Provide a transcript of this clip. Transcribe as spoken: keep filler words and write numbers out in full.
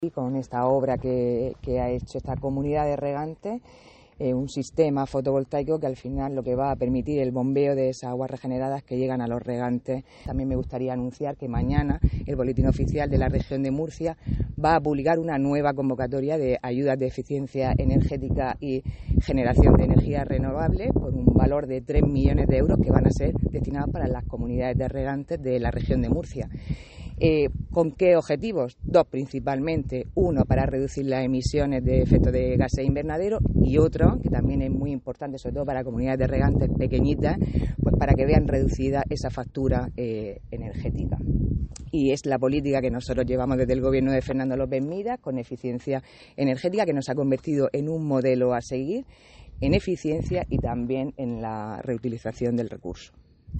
Y con esta obra que, que ha hecho esta comunidad de regantes, eh, un sistema fotovoltaico que al final lo que va a permitir el bombeo de esas aguas regeneradas que llegan a los regantes. También me gustaría anunciar que mañana el Boletín Oficial de la Región de Murcia va a publicar una nueva convocatoria de ayudas de eficiencia energética y generación de energía renovable por un valor de tres millones de euros que van a ser destinados para las comunidades de regantes de la región de Murcia. Eh, ¿Con qué objetivos? Dos principalmente. Uno, para reducir las emisiones de efecto de gases invernadero, y otro, que también es muy importante, sobre todo para comunidades de regantes pequeñitas, pues para que vean reducida esa factura eh, energética. Y es la política que nosotros llevamos desde el gobierno de Fernando López Miras, con eficiencia energética, que nos ha convertido en un modelo a seguir en eficiencia y también en la reutilización del recurso.